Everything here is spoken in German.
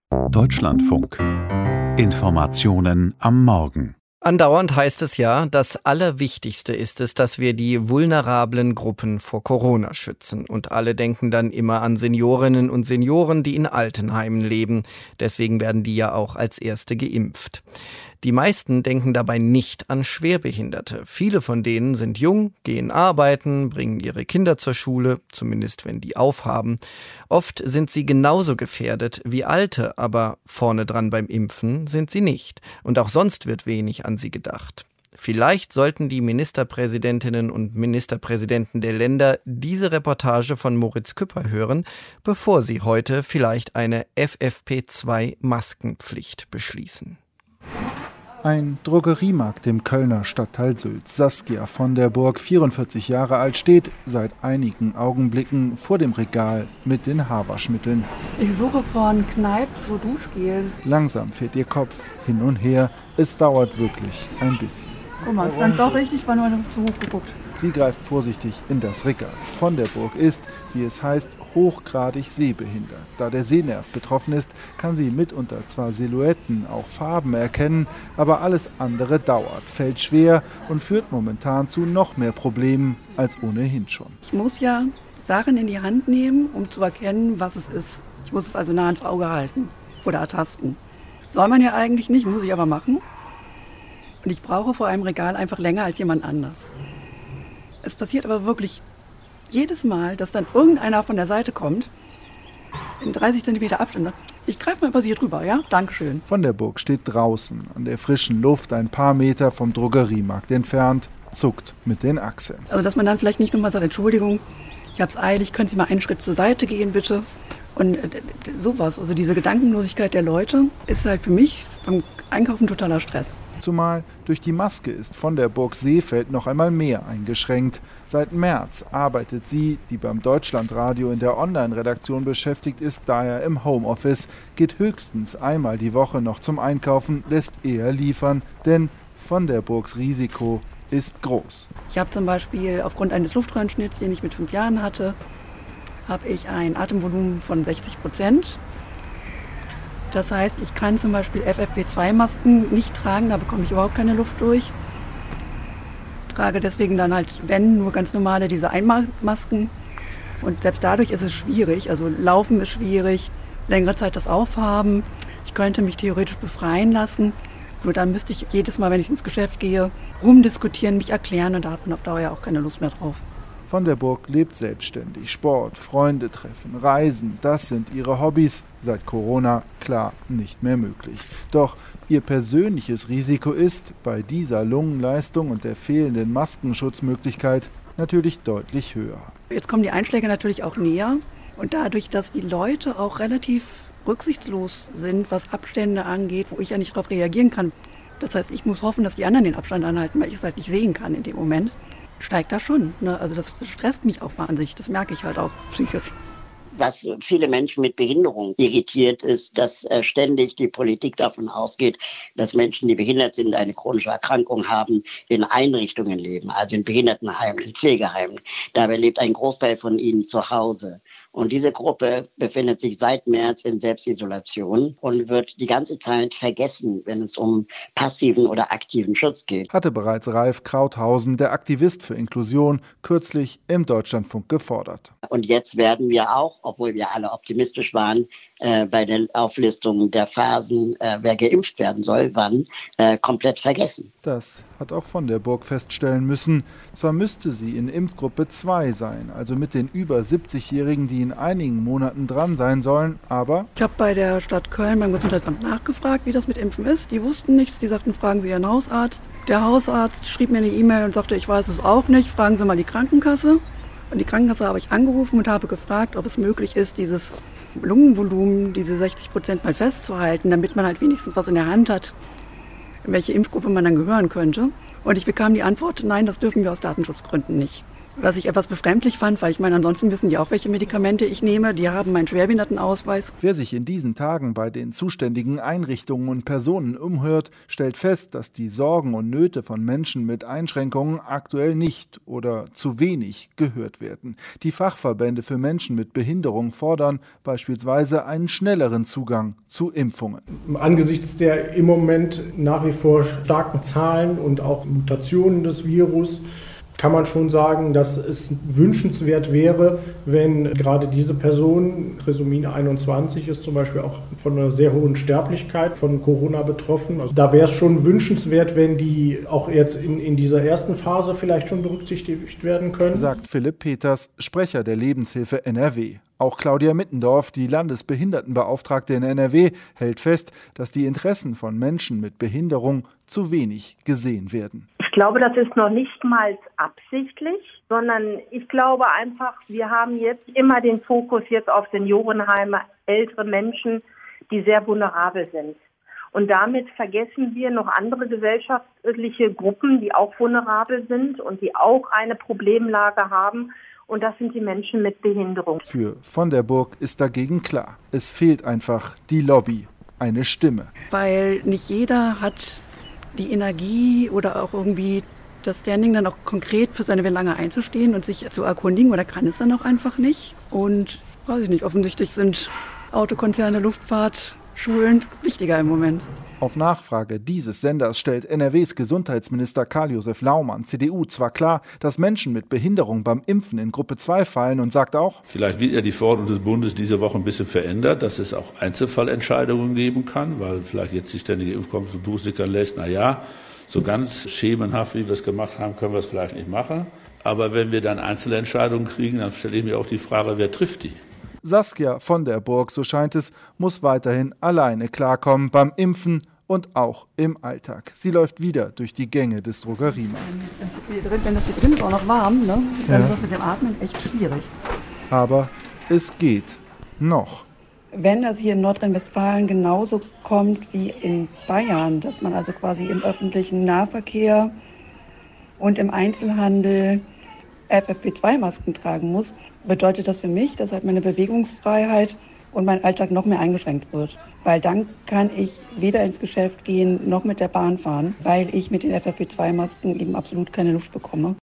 Deutschlandfunk. Informationen am Morgen. Andauernd heißt es ja, das Allerwichtigste ist es, dass wir die vulnerablen Gruppen vor Corona schützen. Und alle denken dann immer an Seniorinnen und Senioren, die in Altenheimen leben. Deswegen werden die ja auch als Erste geimpft. Die meisten denken dabei nicht an Schwerbehinderte. Viele von denen sind jung, gehen arbeiten, bringen ihre Kinder zur Schule, zumindest wenn die aufhaben. Oft sind sie genauso gefährdet wie Alte, aber vorne dran beim Impfen sind sie nicht. Und auch sonst wird wenig an sie gedacht. Vielleicht sollten die Ministerpräsidentinnen und Ministerpräsidenten der Länder diese Reportage von Moritz Küpper hören, bevor sie heute vielleicht eine FFP2-Maskenpflicht beschließen. Ein Drogeriemarkt im Kölner Stadtteil Sülz. Saskia von der Burg, 44 Jahre alt, steht seit einigen Augenblicken vor dem Regal mit den Haarwaschmitteln. Ich suche von Kneipp so Duschgel. Langsam fährt ihr Kopf hin und her. Es dauert wirklich ein bisschen. Guck mal, stand doch richtig, war nur zu hoch geguckt. Sie greift vorsichtig in das Regal. Von der Burg ist, wie es heißt, hochgradig sehbehindert. Da der Sehnerv betroffen ist, kann sie mitunter zwar Silhouetten, auch Farben erkennen, aber alles andere dauert, fällt schwer und führt momentan zu noch mehr Problemen als ohnehin schon. Ich muss ja Sachen in die Hand nehmen, um zu erkennen, was es ist. Ich muss es also nah ans Auge halten oder ertasten. Soll man ja eigentlich nicht, muss ich aber machen. Und ich brauche vor einem Regal einfach länger als jemand anders. Es passiert aber wirklich jedes Mal, dass dann irgendeiner von der Seite kommt, in 30 cm Abstand sagt, ich greife mal über Sie drüber, ja? Dankeschön. Von der Burg steht draußen, an der frischen Luft, ein paar Meter vom Drogeriemarkt entfernt, zuckt mit den Achseln. Also dass man dann vielleicht nicht nur mal sagt, Entschuldigung, ich hab's eilig, können Sie mal einen Schritt zur Seite gehen, bitte? Und sowas, also diese Gedankenlosigkeit der Leute ist halt für mich beim Einkaufen totaler Stress. Zumal durch die Maske ist von der Burg Seefeld noch einmal mehr eingeschränkt. Seit März arbeitet sie, die beim Deutschlandradio in der Online-Redaktion beschäftigt ist, daher im Homeoffice, geht höchstens einmal die Woche noch zum Einkaufen, lässt eher liefern, denn von der Burgs Risiko ist groß. Ich habe zum Beispiel aufgrund eines Luftröhrenschnitts, den ich mit 5 Jahren hatte, habe ich ein Atemvolumen von 60%. Das heißt, ich kann zum Beispiel FFP2-Masken nicht tragen, da bekomme ich überhaupt keine Luft durch. Trage deswegen dann halt, wenn, nur ganz normale diese Einmalmasken. Und selbst dadurch ist es schwierig, also Laufen ist schwierig, längere Zeit das Aufhaben. Ich könnte mich theoretisch befreien lassen, nur dann müsste ich jedes Mal, wenn ich ins Geschäft gehe, rumdiskutieren, mich erklären und da hat man auf Dauer ja auch keine Lust mehr drauf. Von der Burg lebt selbstständig. Sport, Freunde treffen, Reisen, das sind ihre Hobbys. Seit Corona, klar, nicht mehr möglich. Doch ihr persönliches Risiko ist bei dieser Lungenleistung und der fehlenden Maskenschutzmöglichkeit natürlich deutlich höher. Jetzt kommen die Einschläge natürlich auch näher. Und dadurch, dass die Leute auch relativ rücksichtslos sind, was Abstände angeht, wo ich ja nicht darauf reagieren kann. Das heißt, ich muss hoffen, dass die anderen den Abstand anhalten, weil ich es halt nicht sehen kann in dem Moment. Steigt das schon. Ne? Also das stresst mich auch wahnsinnig. Das merke ich halt auch psychisch. Was viele Menschen mit Behinderung irritiert, ist, dass ständig die Politik davon ausgeht, dass Menschen, die behindert sind, eine chronische Erkrankung haben, in Einrichtungen leben, also in Behindertenheimen, in Pflegeheimen. Dabei lebt ein Großteil von ihnen zu Hause. Und diese Gruppe befindet sich seit März in Selbstisolation und wird die ganze Zeit vergessen, wenn es um passiven oder aktiven Schutz geht. Hatte bereits Ralf Krauthausen, der Aktivist für Inklusion, kürzlich im Deutschlandfunk gefordert. Und jetzt werden wir auch, obwohl wir alle optimistisch waren, bei der Auflistung der Phasen, wer geimpft werden soll, wann, komplett vergessen. Das hat auch von der Burg feststellen müssen. Zwar müsste sie in Impfgruppe 2 sein, also mit den über 70-Jährigen, die in einigen Monaten dran sein sollen, aber... Ich habe bei der Stadt Köln beim Gesundheitsamt nachgefragt, wie das mit Impfen ist. Die wussten nichts, die sagten, fragen Sie Ihren Hausarzt. Der Hausarzt schrieb mir eine E-Mail und sagte, ich weiß es auch nicht, fragen Sie mal die Krankenkasse. Und die Krankenkasse habe ich angerufen und habe gefragt, ob es möglich ist, dieses Lungenvolumen, diese 60% mal festzuhalten, damit man halt wenigstens was in der Hand hat, in welche Impfgruppe man dann gehören könnte. Und ich bekam die Antwort, nein, das dürfen wir aus Datenschutzgründen nicht. Was ich etwas befremdlich fand, weil ich meine, ansonsten wissen die auch, welche Medikamente ich nehme. Die haben meinen Schwerbehindertenausweis. Wer sich in diesen Tagen bei den zuständigen Einrichtungen und Personen umhört, stellt fest, dass die Sorgen und Nöte von Menschen mit Einschränkungen aktuell nicht oder zu wenig gehört werden. Die Fachverbände für Menschen mit Behinderung fordern beispielsweise einen schnelleren Zugang zu Impfungen. Angesichts der im Moment nach wie vor starken Zahlen und auch Mutationen des Virus kann man schon sagen, dass es wünschenswert wäre, wenn gerade diese Person, Trisomie 21 ist zum Beispiel auch von einer sehr hohen Sterblichkeit von Corona betroffen. Also da wäre es schon wünschenswert, wenn die auch jetzt in dieser ersten Phase vielleicht schon berücksichtigt werden können. Sagt Philipp Peters, Sprecher der Lebenshilfe NRW. Auch Claudia Mittendorf, die Landesbehindertenbeauftragte in NRW, hält fest, dass die Interessen von Menschen mit Behinderung zu wenig gesehen werden. Ich glaube, das ist noch nicht mal absichtlich, sondern ich glaube einfach, wir haben jetzt immer den Fokus jetzt auf Seniorenheime, ältere Menschen, die sehr vulnerabel sind. Und damit vergessen wir noch andere gesellschaftliche Gruppen, die auch vulnerabel sind und die auch eine Problemlage haben. Und das sind die Menschen mit Behinderung. Für von der Burg ist dagegen klar, es fehlt einfach die Lobby, eine Stimme. Weil nicht jeder hat die Energie oder auch irgendwie das Standing dann auch konkret für seine Belange einzustehen und sich zu erkundigen oder kann es dann auch einfach nicht. Und weiß ich nicht, offensichtlich sind Autokonzerne, Luftfahrt, Schulen wichtiger im Moment. Auf Nachfrage dieses Senders stellt NRWs Gesundheitsminister Karl-Josef Laumann, CDU, zwar klar, dass Menschen mit Behinderung beim Impfen in Gruppe 2 fallen und sagt auch, vielleicht wird ja die Verordnung des Bundes diese Woche ein bisschen verändert, dass es auch Einzelfallentscheidungen geben kann, weil vielleicht jetzt die Ständige Impfkommission durchsickern lässt, so ganz schemenhaft, wie wir es gemacht haben, können wir es vielleicht nicht machen. Aber wenn wir dann Einzelentscheidungen kriegen, dann stelle ich mir auch die Frage, wer trifft die? Saskia von der Burg, so scheint es, muss weiterhin alleine klarkommen beim Impfen und auch im Alltag. Sie läuft wieder durch die Gänge des Drogeriemarkts. Wenn das hier drin ist, auch noch warm, ne? Dann ist das mit dem Atmen echt schwierig. Aber es geht noch. Wenn das hier in Nordrhein-Westfalen genauso kommt wie in Bayern, dass man also quasi im öffentlichen Nahverkehr und im Einzelhandel FFP2-Masken tragen muss, bedeutet das für mich, dass halt meine Bewegungsfreiheit und mein Alltag noch mehr eingeschränkt wird. Weil dann kann ich weder ins Geschäft gehen noch mit der Bahn fahren, weil ich mit den FFP2-Masken eben absolut keine Luft bekomme.